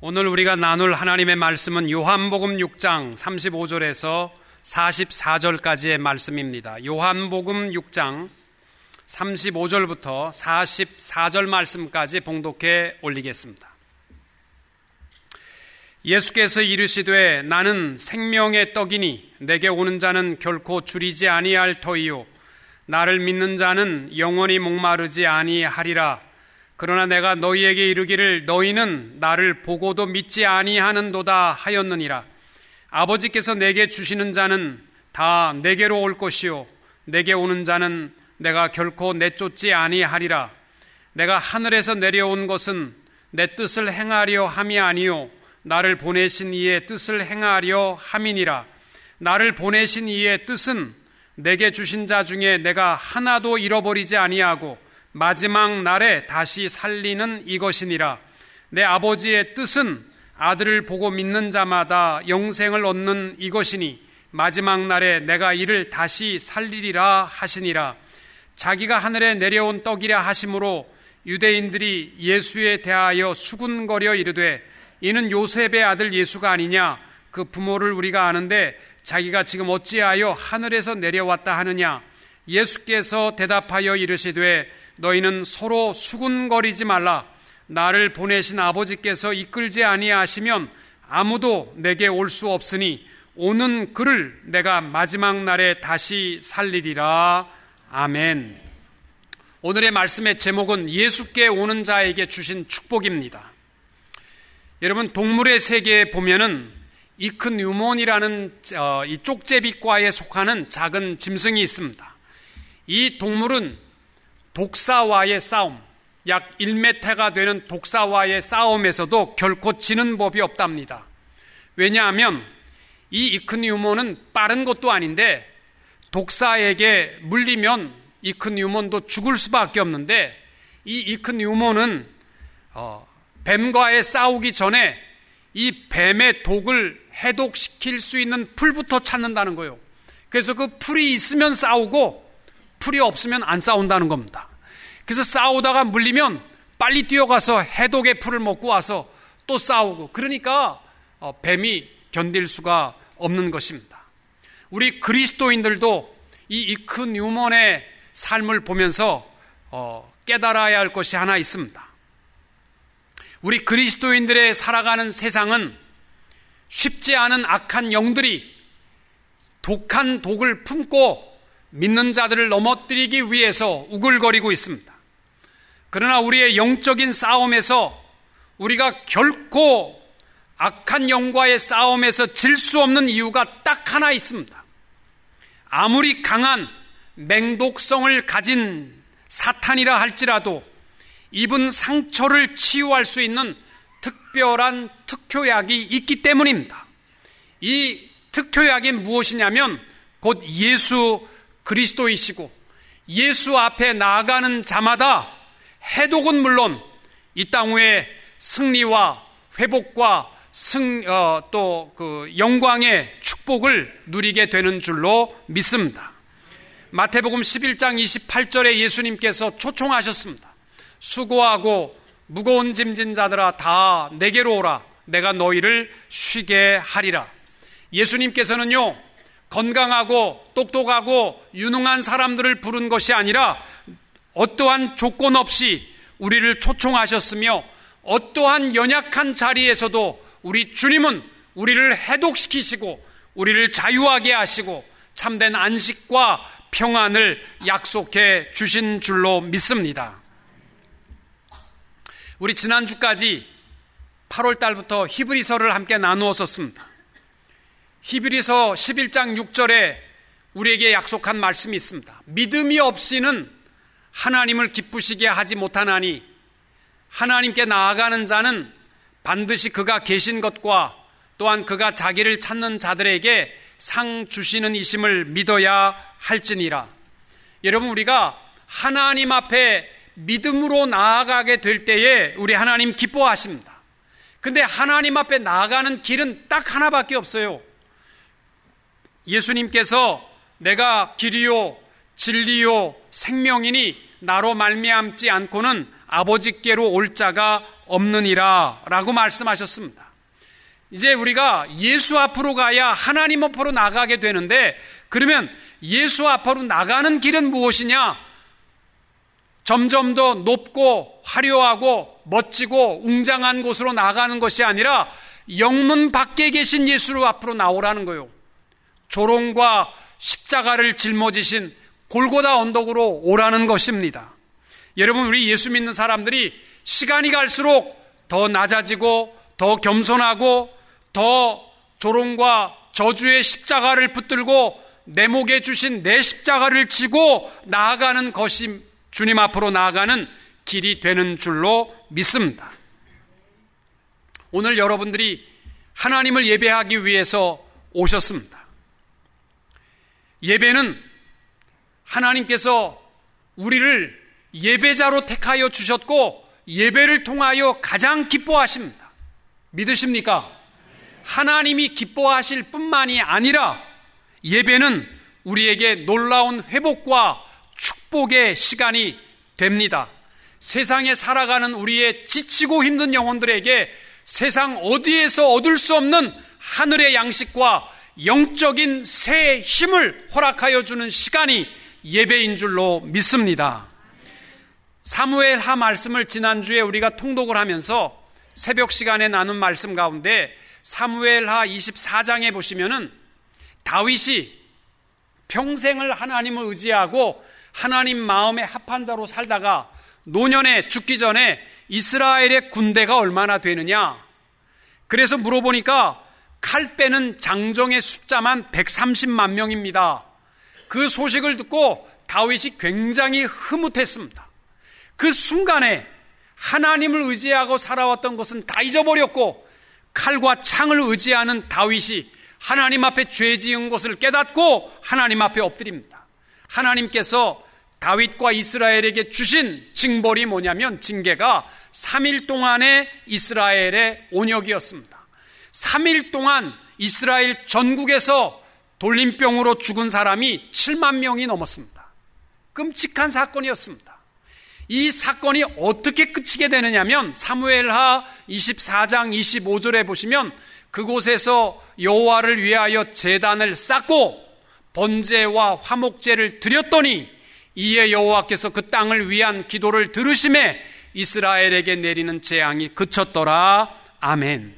오늘 우리가 나눌 하나님의 말씀은 요한복음 6장 35절에서 44절까지의 말씀입니다. 요한복음 6장 35절부터 44절 말씀까지 봉독해 올리겠습니다. 예수께서 이르시되 나는 생명의 떡이니 내게 오는 자는 결코 줄이지 아니할 터이요 나를 믿는 자는 영원히 목마르지 아니하리라. 그러나 내가 너희에게 이르기를 너희는 나를 보고도 믿지 아니하는도다 하였느니라. 아버지께서 내게 주시는 자는 다 내게로 올 것이요 내게 오는 자는 내가 결코 내쫓지 아니하리라. 내가 하늘에서 내려온 것은 내 뜻을 행하려 함이 아니요 나를 보내신 이의 뜻을 행하려 함이니라. 나를 보내신 이의 뜻은 내게 주신 자 중에 내가 하나도 잃어버리지 아니하고 마지막 날에 다시 살리는 이것이니라. 내 아버지의 뜻은 아들을 보고 믿는 자마다 영생을 얻는 이것이니 마지막 날에 내가 이를 다시 살리리라 하시니라. 자기가 하늘에 내려온 떡이라 하심으로 유대인들이 예수에 대하여 수군거려 이르되 이는 요셉의 아들 예수가 아니냐. 그 부모를 우리가 아는데 자기가 지금 어찌하여 하늘에서 내려왔다 하느냐. 예수께서 대답하여 이르시되 너희는 서로 수군거리지 말라. 나를 보내신 아버지께서 이끌지 아니하시면 아무도 내게 올 수 없으니 오는 그를 내가 마지막 날에 다시 살리리라. 아멘. 오늘의 말씀의 제목은 예수께 오는 자에게 주신 축복입니다. 여러분, 동물의 세계에 보면은 이크뉴몬이라는 이 쪽제비과에 속하는 작은 짐승이 있습니다. 이 동물은 독사와의 싸움, 약 1m가 되는 독사와의 싸움에서도 결코 지는 법이 없답니다. 왜냐하면 이 이크뉴몬은 빠른 것도 아닌데 독사에게 물리면 이크뉴몬도 죽을 수밖에 없는데 이 이크뉴몬은 뱀과의 싸우기 전에 이 뱀의 독을 해독시킬 수 있는 풀부터 찾는다는 거예요. 그래서 그 풀이 있으면 싸우고 풀이 없으면 안 싸운다는 겁니다. 그래서 싸우다가 물리면 빨리 뛰어가서 해독의 풀을 먹고 와서 또 싸우고, 그러니까 뱀이 견딜 수가 없는 것입니다. 우리 그리스도인들도 이 이크뉴몬의 삶을 보면서 깨달아야 할 것이 하나 있습니다. 우리 그리스도인들의 살아가는 세상은 쉽지 않은 악한 영들이 독한 독을 품고 믿는 자들을 넘어뜨리기 위해서 우글거리고 있습니다. 그러나 우리의 영적인 싸움에서 우리가 결코 악한 영과의 싸움에서 질 수 없는 이유가 딱 하나 있습니다. 아무리 강한 맹독성을 가진 사탄이라 할지라도 입은 상처를 치유할 수 있는 특별한 특효약이 있기 때문입니다. 이 특효약이 무엇이냐면 곧 예수 그리스도이시고, 예수 앞에 나아가는 자마다 해독은 물론 이 땅 위에 승리와 회복과 또 그 영광의 축복을 누리게 되는 줄로 믿습니다. 마태복음 11장 28절에 예수님께서 초청하셨습니다. 수고하고 무거운 짐진 자들아 다 내게로 오라. 내가 너희를 쉬게 하리라. 예수님께서는요, 건강하고 똑똑하고 유능한 사람들을 부른 것이 아니라 어떠한 조건 없이 우리를 초청하셨으며 어떠한 연약한 자리에서도 우리 주님은 우리를 해독시키시고 우리를 자유하게 하시고 참된 안식과 평안을 약속해 주신 줄로 믿습니다. 우리 지난주까지 8월 달부터 히브리서를 함께 나누었었습니다. 히브리서 11장 6절에 우리에게 약속한 말씀이 있습니다. 믿음이 없이는 하나님을 기쁘시게 하지 못하나니 하나님께 나아가는 자는 반드시 그가 계신 것과 또한 그가 자기를 찾는 자들에게 상 주시는 이심을 믿어야 할지니라. 여러분, 우리가 하나님 앞에 믿음으로 나아가게 될 때에 우리 하나님 기뻐하십니다. 근데 하나님 앞에 나아가는 길은 딱 하나밖에 없어요. 예수님께서 내가 길이요 진리요 생명이니 나로 말미암지 않고는 아버지께로 올 자가 없느니라 라고 말씀하셨습니다. 이제 우리가 예수 앞으로 가야 하나님 앞으로 나가게 되는데, 그러면 예수 앞으로 나가는 길은 무엇이냐? 점점 더 높고 화려하고 멋지고 웅장한 곳으로 나가는 것이 아니라 영문 밖에 계신 예수 앞으로 나오라는 거예요. 조롱과 십자가를 짊어지신 골고다 언덕으로 오라는 것입니다. 여러분, 우리 예수 믿는 사람들이 시간이 갈수록 더 낮아지고 더 겸손하고 더 조롱과 저주의 십자가를 붙들고 내 목에 주신 내 십자가를 지고 나아가는 것이 주님 앞으로 나아가는 길이 되는 줄로 믿습니다. 오늘 여러분들이 하나님을 예배하기 위해서 오셨습니다. 예배는 하나님께서 우리를 예배자로 택하여 주셨고 예배를 통하여 가장 기뻐하십니다. 믿으십니까? 하나님이 기뻐하실 뿐만이 아니라 예배는 우리에게 놀라운 회복과 축복의 시간이 됩니다. 세상에 살아가는 우리의 지치고 힘든 영혼들에게 세상 어디에서 얻을 수 없는 하늘의 양식과 영적인 새 힘을 허락하여 주는 시간이 예배인 줄로 믿습니다. 사무엘하 말씀을 지난주에 우리가 통독을 하면서 새벽 시간에 나눈 말씀 가운데 사무엘하 24장에 보시면은 다윗이 평생을 하나님을 의지하고 하나님 마음에 합한 자로 살다가 노년에 죽기 전에 이스라엘의 군대가 얼마나 되느냐, 그래서 물어보니까 칼 빼는 장정의 숫자만 130만 명입니다. 그 소식을 듣고 다윗이 굉장히 흐뭇했습니다. 그 순간에 하나님을 의지하고 살아왔던 것은 다 잊어버렸고 칼과 창을 의지하는 다윗이 하나님 앞에 죄 지은 것을 깨닫고 하나님 앞에 엎드립니다. 하나님께서 다윗과 이스라엘에게 주신 징벌이 뭐냐면, 징계가 3일 동안의 이스라엘의 온역이었습니다. 3일 동안 이스라엘 전국에서 돌림병으로 죽은 사람이 7만 명이 넘었습니다. 끔찍한 사건이었습니다. 이 사건이 어떻게 끝이게 되느냐면 사무엘하 24장 25절에 보시면 그곳에서 여호와를 위하여 제단을 쌓고 번제와 화목제를 드렸더니 이에 여호와께서 그 땅을 위한 기도를 들으심에 이스라엘에게 내리는 재앙이 그쳤더라. 아멘.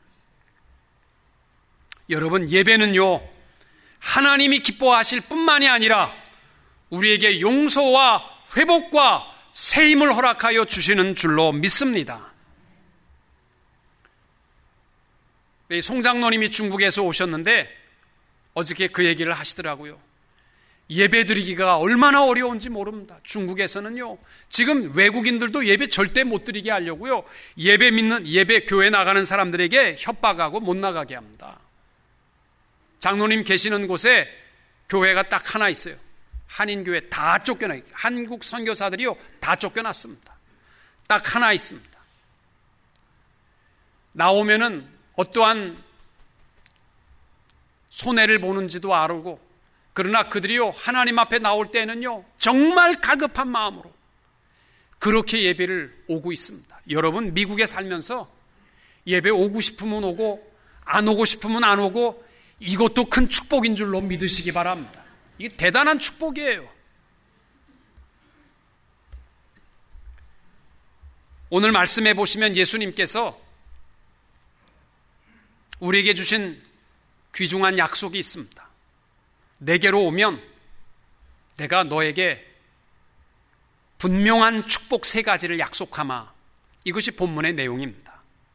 여러분, 예배는요 하나님이 기뻐하실 뿐만이 아니라 우리에게 용서와 회복과 새 힘을 허락하여 주시는 줄로 믿습니다. 송 장로님이 중국에서 오셨는데 어저께 그 얘기를 하시더라고요. 예배 드리기가 얼마나 어려운지 모릅니다. 중국에서는요 지금 외국인들도 예배 절대 못 드리게 하려고요 예배 교회 나가는 사람들에게 협박하고 못 나가게 합니다. 장로님 계시는 곳에 교회가 딱 하나 있어요. 한인교회 다 쫓겨나, 한국 선교사들이요 다 쫓겨났습니다. 딱 하나 있습니다. 나오면은 어떠한 손해를 보는지도 아르고, 그러나 그들이요 하나님 앞에 나올 때는요 정말 갈급한 마음으로 그렇게 예배를 오고 있습니다. 여러분, 미국에 살면서 예배 오고 싶으면 오고 안 오고 싶으면 안 오고, 이것도 큰 축복인 줄로 믿으시기 바랍니다. 이게 대단한 축복이에요. 오늘 말씀해 보시면 예수님께서 우리에게 주신 귀중한 약속이 있습니다. 내게로 오면 내가 너에게 분명한 축복 3가지를 약속하마. 이것이 본문의 내용입니다.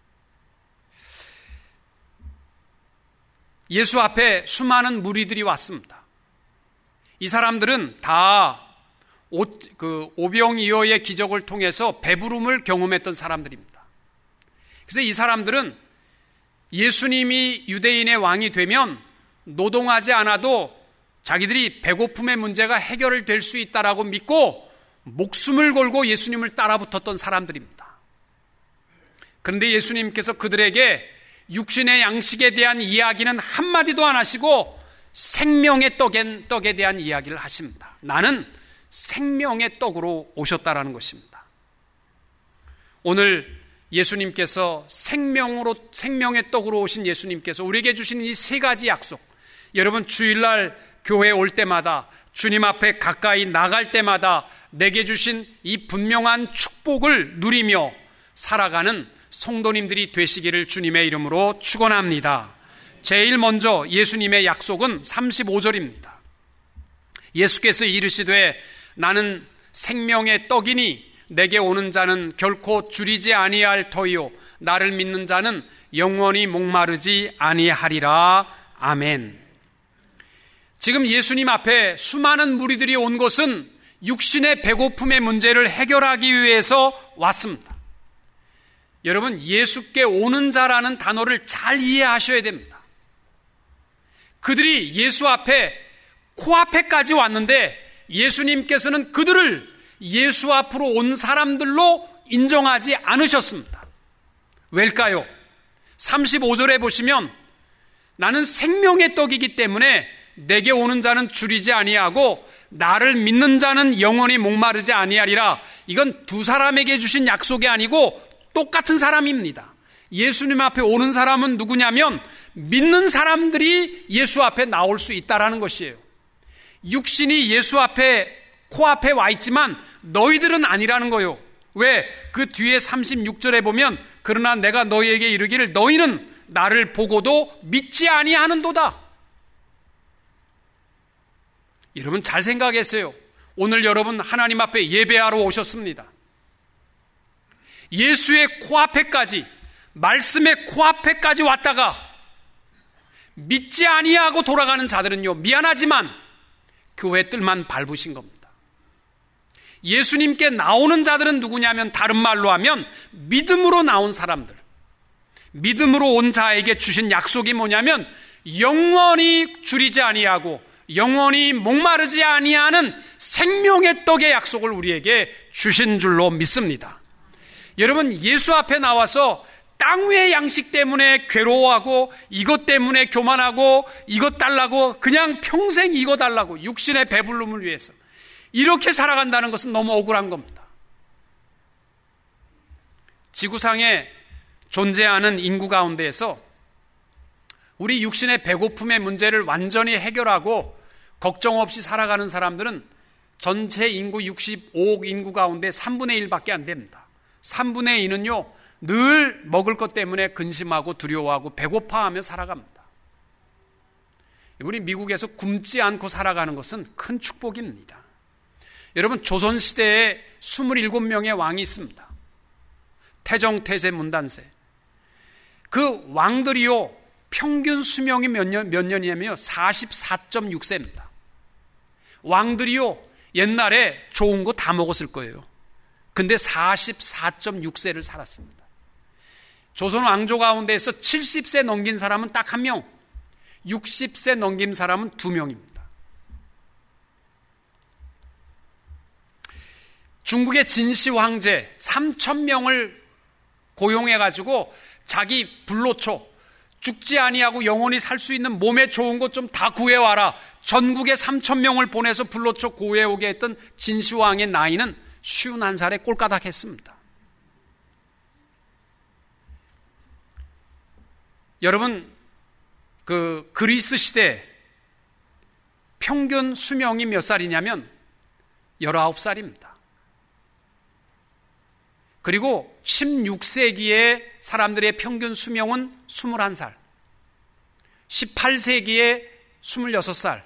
예수 앞에 수많은 무리들이 왔습니다. 이 사람들은 다 오병이어의 기적을 통해서 배부름을 경험했던 사람들입니다. 그래서 이 사람들은 예수님이 유대인의 왕이 되면 노동하지 않아도 자기들이 배고픔의 문제가 해결될 수 있다라고 믿고 목숨을 걸고 예수님을 따라붙었던 사람들입니다. 그런데 예수님께서 그들에게 육신의 양식에 대한 이야기는 한마디도 안 하시고 생명의 떡에 대한 이야기를 하십니다. 나는 생명의 떡으로 오셨다라는 것입니다. 오늘 예수님께서 생명의 떡으로 오신 예수님께서 우리에게 주신 이 세 가지 약속, 여러분 주일날 교회에 올 때마다, 주님 앞에 가까이 나갈 때마다 내게 주신 이 분명한 축복을 누리며 살아가는 성도님들이 되시기를 주님의 이름으로 축원합니다. 제일 먼저 예수님의 약속은 35절입니다. 예수께서 이르시되 나는 생명의 떡이니 내게 오는 자는 결코 줄이지 아니할 터이요 나를 믿는 자는 영원히 목마르지 아니하리라. 아멘. 지금 예수님 앞에 수많은 무리들이 온 것은 육신의 배고픔의 문제를 해결하기 위해서 왔습니다. 여러분, 예수께 오는 자라는 단어를 잘 이해하셔야 됩니다. 그들이 예수 앞에 코앞에까지 왔는데 예수님께서는 그들을 예수 앞으로 온 사람들로 인정하지 않으셨습니다. 왜일까요? 35절에 보시면 나는 생명의 떡이기 때문에 내게 오는 자는 줄이지 아니하고 나를 믿는 자는 영원히 목마르지 아니하리라. 이건 두 사람에게 주신 약속이 아니고 똑같은 사람입니다. 예수님 앞에 오는 사람은 누구냐면 믿는 사람들이 예수 앞에 나올 수 있다라는 것이에요. 육신이 예수 앞에 코앞에 와 있지만 너희들은 아니라는 거요. 왜? 그 뒤에 36절에 보면 그러나 내가 너희에게 이르기를 너희는 나를 보고도 믿지 아니하는도다. 여러분 잘 생각했어요. 오늘 여러분 하나님 앞에 예배하러 오셨습니다. 예수의 코앞에까지, 말씀의 코앞에까지 왔다가 믿지 아니하고 돌아가는 자들은요, 미안하지만 교회 뜰만 밟으신 겁니다. 예수님께 나오는 자들은 누구냐면 다른 말로 하면 믿음으로 나온 사람들, 믿음으로 온 자에게 주신 약속이 뭐냐면 영원히 줄이지 아니하고 영원히 목마르지 아니하는 생명의 떡의 약속을 우리에게 주신 줄로 믿습니다. 여러분, 예수 앞에 나와서 땅 위의 양식 때문에 괴로워하고 이것 때문에 교만하고 이것 달라고 그냥 평생 이거 달라고 육신의 배부름을 위해서 이렇게 살아간다는 것은 너무 억울한 겁니다. 지구상에 존재하는 인구 가운데에서 우리 육신의 배고픔의 문제를 완전히 해결하고 걱정 없이 살아가는 사람들은 전체 인구 65억 인구 가운데 3분의 1밖에 안 됩니다. 3분의 2는요 늘 먹을 것 때문에 근심하고 두려워하고 배고파하며 살아갑니다. 우리 미국에서 굶지 않고 살아가는 것은 큰 축복입니다. 여러분, 조선시대에 27명의 왕이 있습니다. 태정, 태세, 문단세. 그 왕들이요 평균 수명이 몇 년이냐면요 44.6세입니다. 왕들이요 옛날에 좋은 거 다 먹었을 거예요. 근데 44.6세를 살았습니다. 조선 왕조 가운데에서 70세 넘긴 사람은 딱 한 명, 60세 넘긴 사람은 2명입니다. 중국의 진시 황제 3,000명을 고용해가지고 자기 불로초, 죽지 아니하고 영원히 살 수 있는 몸에 좋은 것 좀 다 구해와라. 전국에 3,000명을 보내서 불로초 구해오게 했던 진시황의 나이는 51살에 꼴까닥 했습니다. 여러분, 그 그리스 시대 평균 수명이 몇 살이냐면 19살입니다. 그리고 16세기의 사람들의 평균 수명은 21살, 18세기에 26살,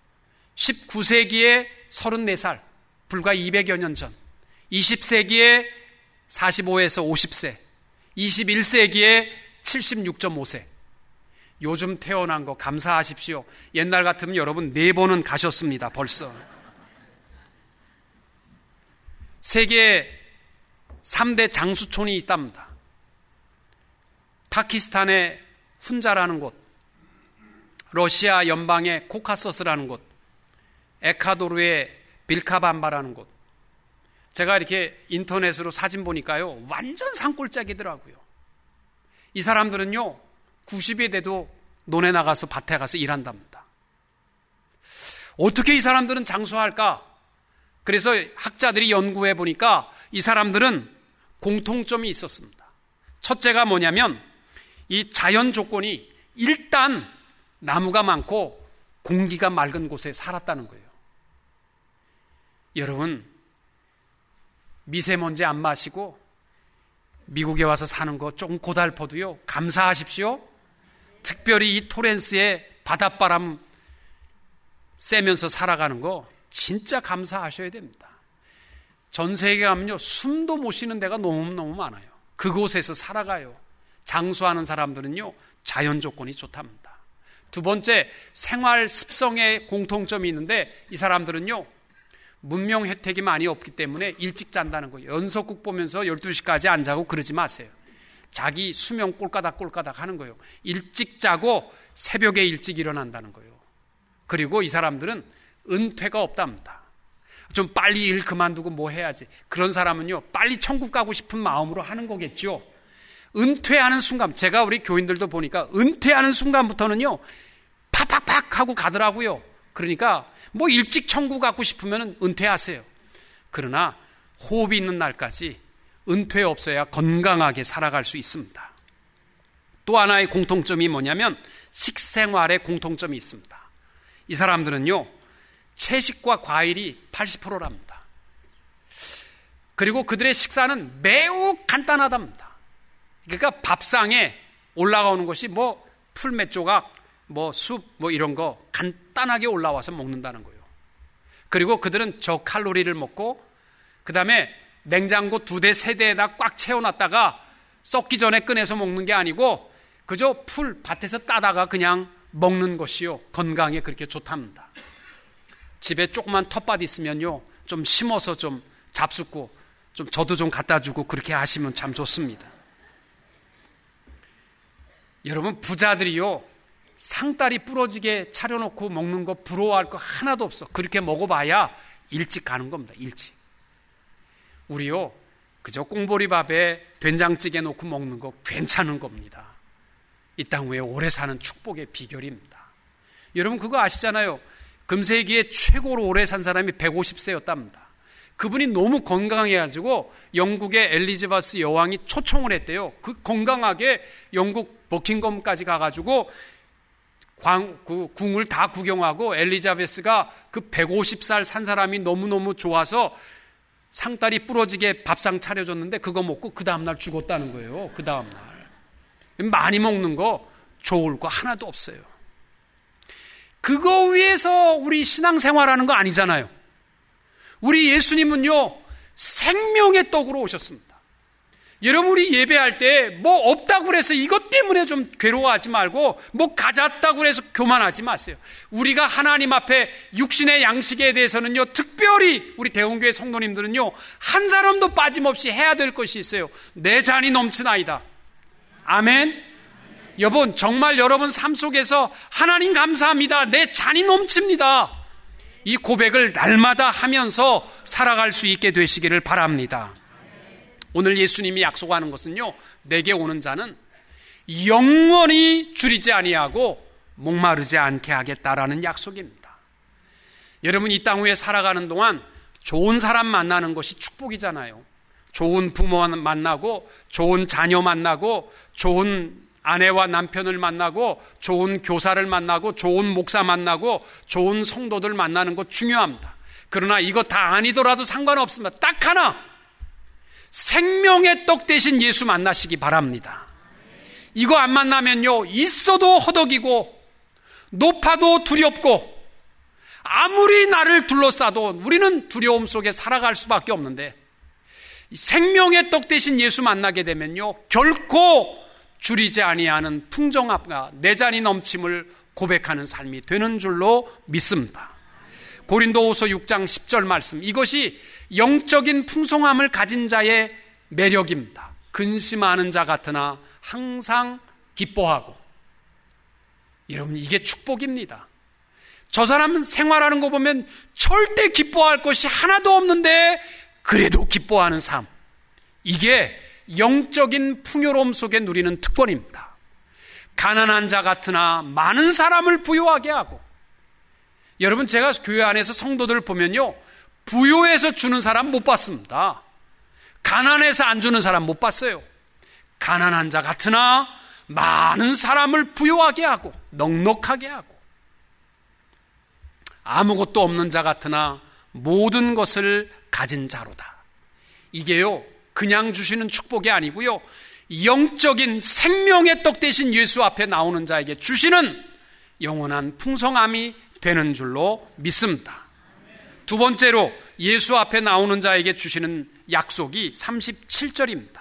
19세기에 34살, 불과 200여 년 전, 20세기에 45에서 50세, 21세기에 76.5세. 요즘 태어난 거 감사하십시오. 옛날 같으면 여러분 4번은 가셨습니다. 벌써. 세계 3대 장수촌이 있답니다. 파키스탄의 훈자라는 곳, 러시아 연방의 코카서스라는 곳, 에콰도르의 빌카밤바라는 곳. 제가 이렇게 인터넷으로 사진 보니까요 완전 산골짜기더라고요. 이 사람들은요 90이 돼도 논에 나가서 밭에 가서 일한답니다. 어떻게 이 사람들은 장수할까? 그래서 학자들이 연구해 보니까 이 사람들은 공통점이 있었습니다. 첫째가 뭐냐면 이 자연 조건이 일단 나무가 많고 공기가 맑은 곳에 살았다는 거예요. 여러분, 미세먼지 안 마시고 미국에 와서 사는 거 조금 고달퍼도요, 감사하십시오. 특별히 이 토렌스의 바닷바람 쐬면서 살아가는 거 진짜 감사하셔야 됩니다. 전 세계 가면요, 숨도 못 쉬는 데가 너무너무 많아요. 그곳에서 살아가요. 장수하는 사람들은요, 자연 조건이 좋답니다. 두 번째, 생활 습성의 공통점이 있는데 이 사람들은요, 문명 혜택이 많이 없기 때문에 일찍 잔다는 거예요. 연속극 보면서 12시까지 안 자고 그러지 마세요. 자기 수명 꼴까닥 하는 거예요. 일찍 자고 새벽에 일찍 일어난다는 거예요. 그리고 이 사람들은 은퇴가 없답니다. 좀 빨리 일 그만두고 뭐 해야지. 그런 사람은요, 빨리 천국 가고 싶은 마음으로 하는 거겠죠. 은퇴하는 순간, 제가 우리 교인들도 보니까 은퇴하는 순간부터는요, 팍팍팍 하고 가더라고요. 그러니까 뭐 일찍 천국 가고 싶으면 은퇴하세요. 그러나 호흡이 있는 날까지 은퇴 없어야 건강하게 살아갈 수 있습니다. 또 하나의 공통점이 뭐냐면 식생활의 공통점이 있습니다. 이 사람들은요, 채식과 과일이 80%랍니다. 그리고 그들의 식사는 매우 간단하답니다. 그러니까 밥상에 올라가는 것이 뭐 풀 몇 조각, 뭐 숲, 뭐 이런 거 간단하게 올라와서 먹는다는 거예요. 그리고 그들은 저칼로리를 먹고 그 다음에 냉장고 2대, 3대에다 꽉 채워놨다가 썩기 전에 꺼내서 먹는 게 아니고 그저 풀 밭에서 따다가 그냥 먹는 것이요, 건강에 그렇게 좋답니다. 집에 조그만 텃밭 있으면요, 좀 심어서 좀 잡숫고 좀 저도 좀 갖다 주고 그렇게 하시면 참 좋습니다. 여러분, 부자들이요, 상다리 부러지게 차려놓고 먹는 거 부러워할 거 하나도 없어. 그렇게 먹어봐야 일찍 가는 겁니다. 일찍. 우리요, 그저 꽁보리밥에 된장찌개 놓고 먹는 거 괜찮은 겁니다. 이 땅 위에 오래 사는 축복의 비결입니다. 여러분, 그거 아시잖아요. 금세기에 최고로 오래 산 사람이 150세였답니다. 그분이 너무 건강해가지고 영국의 엘리자베스 여왕이 초청을 했대요. 그 건강하게 영국 버킹엄까지 가가지고 그 궁을 다 구경하고 엘리자베스가 그 150살 산 사람이 너무너무 좋아서 상다리 부러지게 밥상 차려줬는데 그거 먹고 그 다음날 죽었다는 거예요. 그 다음날. 많이 먹는 거 좋을 거 하나도 없어요. 그거 위해서 우리 신앙생활하는 거 아니잖아요. 우리 예수님은요, 생명의 떡으로 오셨습니다. 여러분, 우리 예배할 때 뭐 없다고 그래서 이것 때문에 좀 괴로워하지 말고 뭐 가졌다고 그래서 교만하지 마세요. 우리가 하나님 앞에 육신의 양식에 대해서는요, 특별히 우리 대원교회 성도님들은요, 한 사람도 빠짐없이 해야 될 것이 있어요. 내 잔이 넘치나이다. 아멘. 여러분, 정말 여러분 삶 속에서 하나님 감사합니다, 내 잔이 넘칩니다, 이 고백을 날마다 하면서 살아갈 수 있게 되시기를 바랍니다. 오늘 예수님이 약속하는 것은요, 내게 오는 자는 영원히 줄이지 아니하고 목마르지 않게 하겠다라는 약속입니다. 여러분, 이 땅 위에 살아가는 동안 좋은 사람 만나는 것이 축복이잖아요. 좋은 부모 만나고, 좋은 자녀 만나고, 좋은 아내와 남편을 만나고, 좋은 교사를 만나고, 좋은 목사 만나고, 좋은 성도들 만나는 것 중요합니다. 그러나 이거 다 아니더라도 상관없습니다. 딱 하나, 생명의 떡 대신 예수 만나시기 바랍니다. 이거 안 만나면요, 있어도 허덕이고 높아도 두렵고 아무리 나를 둘러싸도 우리는 두려움 속에 살아갈 수밖에 없는데, 생명의 떡 대신 예수 만나게 되면요, 결코 줄이지 아니하는 풍성함과 내 잔이 넘침을 고백하는 삶이 되는 줄로 믿습니다. 고린도후서 6장 10절 말씀, 이것이 영적인 풍성함을 가진 자의 매력입니다. 근심하는 자 같으나 항상 기뻐하고. 여러분, 이게 축복입니다. 저 사람은 생활하는 거 보면 절대 기뻐할 것이 하나도 없는데 그래도 기뻐하는 삶, 이게 영적인 풍요로움 속에 누리는 특권입니다. 가난한 자 같으나 많은 사람을 부유하게 하고. 여러분, 제가 교회 안에서 성도들 보면요, 부요해서 주는 사람 못 봤습니다. 가난해서 안 주는 사람 못 봤어요. 가난한 자 같으나 많은 사람을 부요하게 하고 넉넉하게 하고, 아무것도 없는 자 같으나 모든 것을 가진 자로다. 이게요, 그냥 주시는 축복이 아니고요, 영적인 생명의 떡 대신 예수 앞에 나오는 자에게 주시는 영원한 풍성함이 되는 줄로 믿습니다. 두 번째로 예수 앞에 나오는 자에게 주시는 약속이 37절입니다.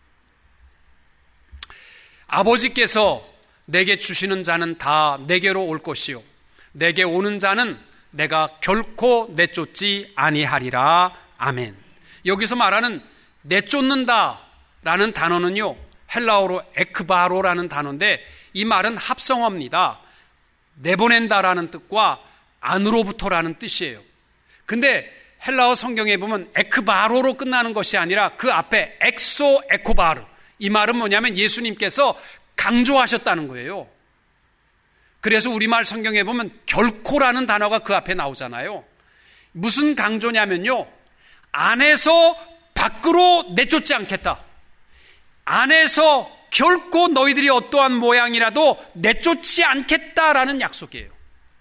아버지께서 내게 주시는 자는 다 내게로 올 것이요 내게 오는 자는 내가 결코 내쫓지 아니하리라. 아멘. 여기서 말하는 내쫓는다 라는 단어는요, 헬라어로 에크바로라는 단어인데, 이 말은 합성어입니다. 내보낸다라는 뜻과 안으로부터라는 뜻이에요. 근데 헬라어 성경에 보면 에크바로로 끝나는 것이 아니라 그 앞에 엑소 에코바르, 이 말은 뭐냐면 예수님께서 강조하셨다는 거예요. 그래서 우리말 성경에 보면 결코라는 단어가 그 앞에 나오잖아요. 무슨 강조냐면요, 안에서 밖으로 내쫓지 않겠다, 안에서 결코 너희들이 어떠한 모양이라도 내쫓지 않겠다라는 약속이에요.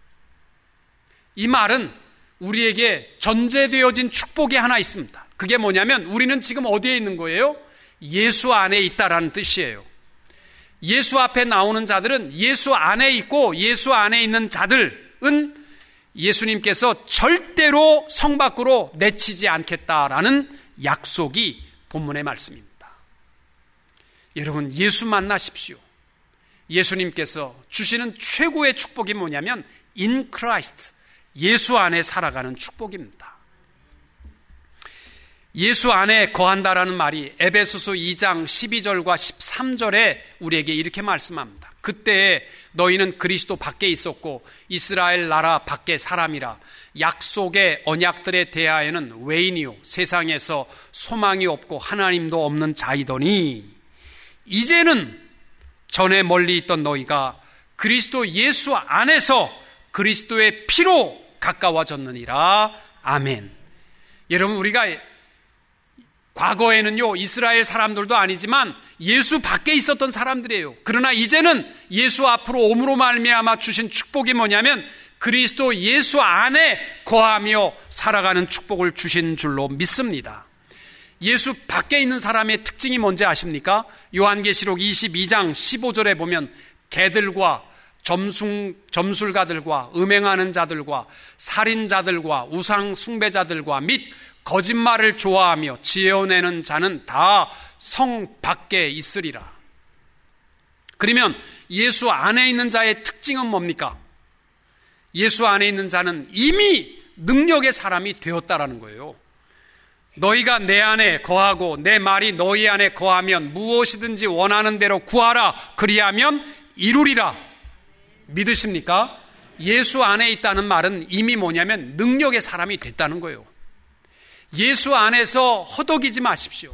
이 말은 우리에게 전제되어진 축복이 하나 있습니다. 그게 뭐냐면 우리는 지금 어디에 있는 거예요? 예수 안에 있다라는 뜻이에요. 예수 앞에 나오는 자들은 예수 안에 있고, 예수 안에 있는 자들은 예수님께서 절대로 성 밖으로 내치지 않겠다라는 약속이 본문의 말씀입니다. 여러분, 예수 만나십시오. 예수님께서 주시는 최고의 축복이 뭐냐면 in Christ, 예수 안에 살아가는 축복입니다. 예수 안에 거한다라는 말이 에베소서 2장 12절과 13절에 우리에게 이렇게 말씀합니다. 그때에 너희는 그리스도 밖에 있었고 이스라엘 나라 밖의 사람이라. 약속의 언약들에 대하여는 외인이요 세상에서 소망이 없고 하나님도 없는 자이더니, 이제는 전에 멀리 있던 너희가 그리스도 예수 안에서 그리스도의 피로 가까워졌느니라. 아멘. 여러분, 우리가 과거에는요, 이스라엘 사람들도 아니지만 예수 밖에 있었던 사람들이에요. 그러나 이제는 예수 앞으로 옴으로 말미암아 주신 축복이 뭐냐면 그리스도 예수 안에 거하며 살아가는 축복을 주신 줄로 믿습니다. 예수 밖에 있는 사람의 특징이 뭔지 아십니까? 요한계시록 22장 15절에 보면 개들과 점술가들과 음행하는 자들과 살인자들과 우상 숭배자들과 및 거짓말을 좋아하며 지어내는 자는 다 성 밖에 있으리라. 그러면 예수 안에 있는 자의 특징은 뭡니까? 예수 안에 있는 자는 이미 능력의 사람이 되었다라는 거예요. 너희가 내 안에 거하고 내 말이 너희 안에 거하면 무엇이든지 원하는 대로 구하라. 그리하면 이루리라. 믿으십니까? 예수 안에 있다는 말은 이미 뭐냐면 능력의 사람이 됐다는 거예요. 예수 안에서 허덕이지 마십시오.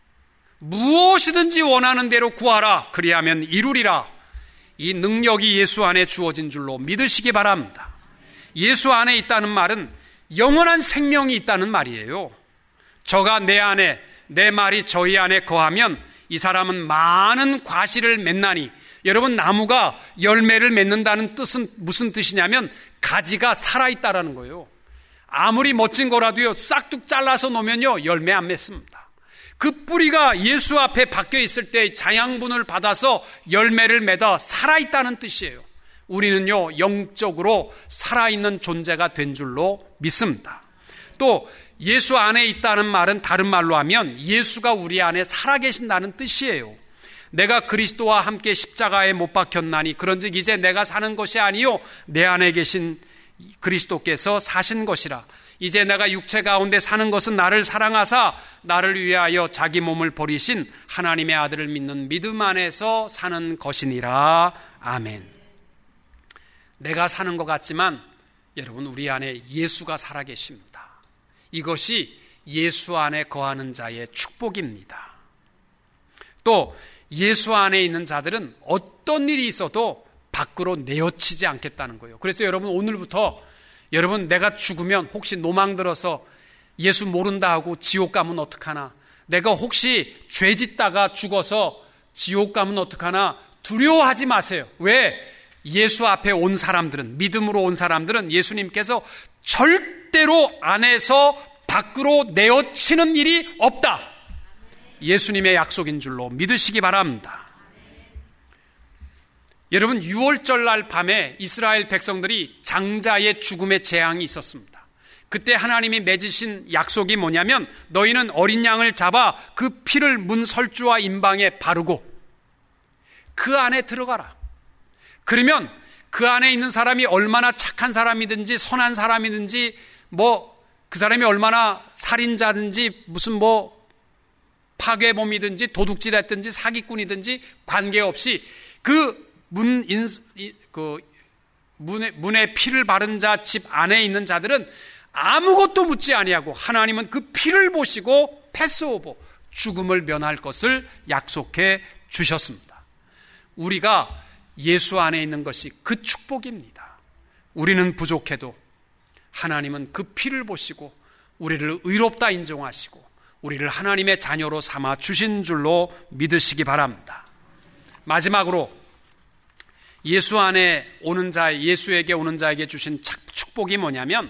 무엇이든지 원하는 대로 구하라. 그리하면 이루리라. 이 능력이 예수 안에 주어진 줄로 믿으시기 바랍니다. 예수 안에 있다는 말은 영원한 생명이 있다는 말이에요. 저가 내 안에, 내 말이 저희 안에 거하면 이 사람은 많은 과실을 맺나니. 여러분, 나무가 열매를 맺는다는 뜻은 무슨 뜻이냐면 가지가 살아있다라는 거예요. 아무리 멋진 거라도요, 싹둑 잘라서 놓으면요, 열매 안 맺습니다. 그 뿌리가 예수 앞에 박혀 있을 때 자양분을 받아서 열매를 맺어 살아있다는 뜻이에요. 우리는요, 영적으로 살아있는 존재가 된 줄로 믿습니다. 또 예수 안에 있다는 말은 다른 말로 하면 예수가 우리 안에 살아계신다는 뜻이에요. 내가 그리스도와 함께 십자가에 못 박혔나니 그런즉 이제 내가 사는 것이 아니요 내 안에 계신 그리스도께서 사신 것이라. 이제 내가 육체 가운데 사는 것은 나를 사랑하사 나를 위하여 자기 몸을 버리신 하나님의 아들을 믿는 믿음 안에서 사는 것이니라. 아멘. 내가 사는 것 같지만 여러분, 우리 안에 예수가 살아계십니다. 이것이 예수 안에 거하는 자의 축복입니다. 또 예수 안에 있는 자들은 어떤 일이 있어도 밖으로 내어치지 않겠다는 거예요. 그래서 여러분, 오늘부터 여러분, 내가 죽으면 혹시 노망 들어서 예수 모른다 하고 지옥 가면 어떡하나, 내가 혹시 죄 짓다가 죽어서 지옥 가면 어떡하나 두려워하지 마세요. 왜? 예수 앞에 온 사람들은, 믿음으로 온 사람들은 예수님께서 절대로 안에서 밖으로 내어치는 일이 없다. 예수님의 약속인 줄로 믿으시기 바랍니다. 여러분, 6월절 날 밤에 이스라엘 백성들이 장자의 죽음의 재앙이 있었습니다. 그때 하나님이 맺으신 약속이 뭐냐면, 너희는 어린 양을 잡아 그 피를 문 설주와 임방에 바르고 그 안에 들어가라. 그러면 그 안에 있는 사람이 얼마나 착한 사람이든지 선한 사람이든지 그 사람이 얼마나 살인자든지 무슨 파괴범이든지 도둑질했든지 사기꾼이든지 관계없이 문에 피를 바른 자 집 안에 있는 자들은 아무것도 묻지 아니하고 하나님은 그 피를 보시고 패스오버, 죽음을 면할 것을 약속해 주셨습니다. 우리가 예수 안에 있는 것이 그 축복입니다. 우리는 부족해도 하나님은 그 피를 보시고 우리를 의롭다 인정하시고 우리를 하나님의 자녀로 삼아 주신 줄로 믿으시기 바랍니다. 마지막으로 예수 안에 오는 자, 예수에게 오는 자에게 주신 축복이 뭐냐면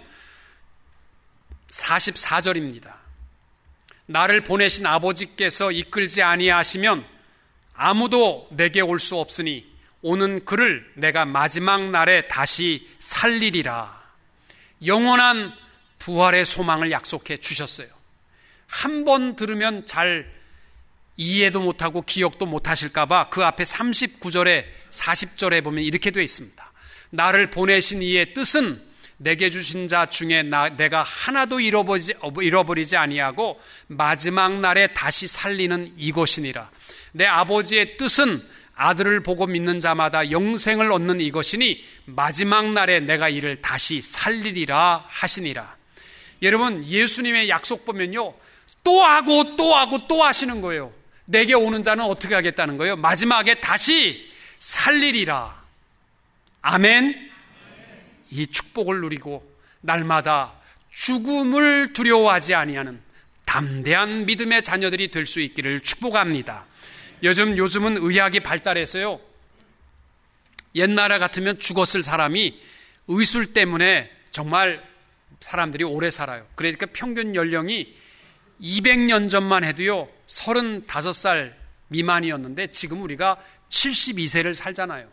44절입니다. 나를 보내신 아버지께서 이끌지 아니하시면 아무도 내게 올 수 없으니 오는 그를 내가 마지막 날에 다시 살리리라. 영원한 부활의 소망을 약속해 주셨어요. 한 번 들으면 잘 이해도 못하고 기억도 못하실까봐 그 앞에 39절에 40절에 보면 이렇게 되어 있습니다. 나를 보내신 이의 뜻은 내게 주신 자 중에 내가 하나도 잃어버리지 아니하고 마지막 날에 다시 살리는 이것이니라. 내 아버지의 뜻은 아들을 보고 믿는 자마다 영생을 얻는 이것이니 마지막 날에 내가 이를 다시 살리리라 하시니라. 여러분, 예수님의 약속 보면요, 또 하고 또 하고 또 하시는 거예요. 내게 오는 자는 어떻게 하겠다는 거예요? 마지막에 다시 살리리라. 아멘. 이 축복을 누리고 날마다 죽음을 두려워하지 아니하는 담대한 믿음의 자녀들이 될 수 있기를 축복합니다. 요즘은 의학이 발달해서요, 옛날에 같으면 죽었을 사람이 의술 때문에 정말 사람들이 오래 살아요. 그러니까 평균 연령이 200년 전만 해도요 35살 미만이었는데 지금 우리가 72세를 살잖아요.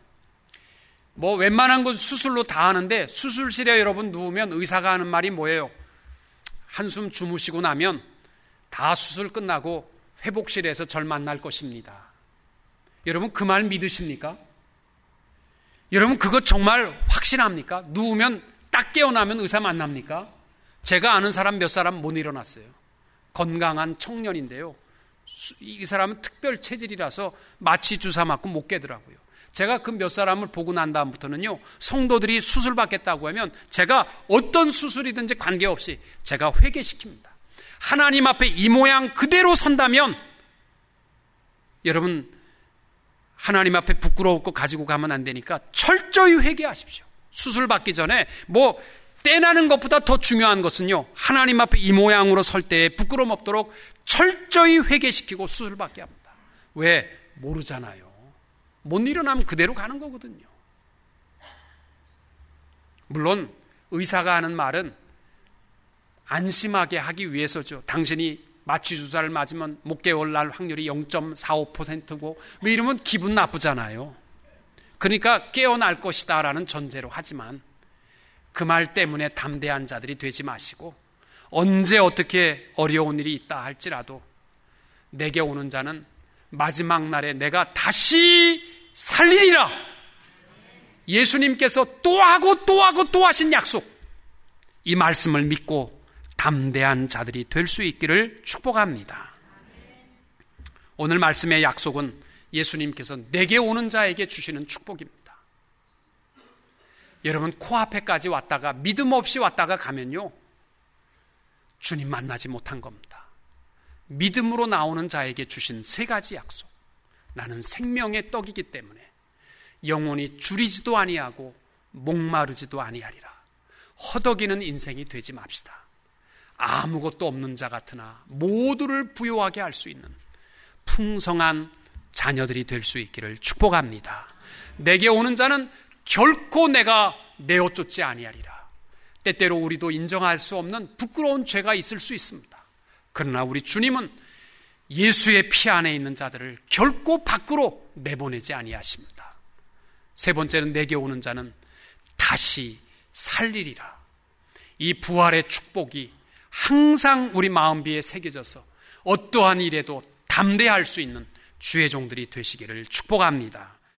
웬만한 건 수술로 다 하는데 수술실에 여러분 누우면 의사가 하는 말이 뭐예요? 한숨 주무시고 나면 다 수술 끝나고 회복실에서 절 만날 것입니다. 여러분, 그 말 믿으십니까? 여러분, 그거 정말 확신합니까? 누우면 딱 깨어나면 의사 만납니까? 제가 아는 사람 몇 사람 못 일어났어요. 건강한 청년인데요, 이 사람은 특별 체질이라서 마취 주사 맞고 못 깨더라고요. 제가 그 몇 사람을 보고 난 다음부터는요, 성도들이 수술 받겠다고 하면 제가 어떤 수술이든지 관계없이 제가 회개시킵니다. 하나님 앞에 이 모양 그대로 선다면 여러분, 하나님 앞에 부끄러울 거 가지고 가면 안 되니까 철저히 회개하십시오. 수술 받기 전에 떼나는 것보다 더 중요한 것은요, 하나님 앞에 이 모양으로 설 때에 부끄러움 없도록 철저히 회개시키고 수술 받게 합니다. 왜? 모르잖아요. 못 일어나면 그대로 가는 거거든요. 물론 의사가 하는 말은 안심하게 하기 위해서죠. 당신이 마취 주사를 맞으면 못 깨어날 확률이 0.45%고 이러면 기분 나쁘잖아요. 그러니까 깨어날 것이다 라는 전제로 하지만 그 말 때문에 담대한 자들이 되지 마시고 언제 어떻게 어려운 일이 있다 할지라도 내게 오는 자는 마지막 날에 내가 다시 살리리라. 예수님께서 또 하고 또 하고 또 하신 약속, 이 말씀을 믿고 담대한 자들이 될 수 있기를 축복합니다. 오늘 말씀의 약속은 예수님께서 내게 오는 자에게 주시는 축복입니다. 여러분, 코앞에까지 왔다가 믿음 없이 왔다가 가면요, 주님 만나지 못한 겁니다. 믿음으로 나오는 자에게 주신 세 가지 약속. 나는 생명의 떡이기 때문에 영원히 줄이지도 아니하고 목마르지도 아니하리라. 허덕이는 인생이 되지 맙시다. 아무것도 없는 자 같으나 모두를 부유하게 할 수 있는 풍성한 자녀들이 될 수 있기를 축복합니다. 내게 오는 자는 결코 내가 내어 쫓지 아니하리라. 때때로 우리도 인정할 수 없는 부끄러운 죄가 있을 수 있습니다. 그러나 우리 주님은 예수의 피 안에 있는 자들을 결코 밖으로 내보내지 아니하십니다. 세 번째는 내게 오는 자는 다시 살리리라. 이 부활의 축복이 항상 우리 마음비에 새겨져서 어떠한 일에도 담대할 수 있는 주의 종들이 되시기를 축복합니다.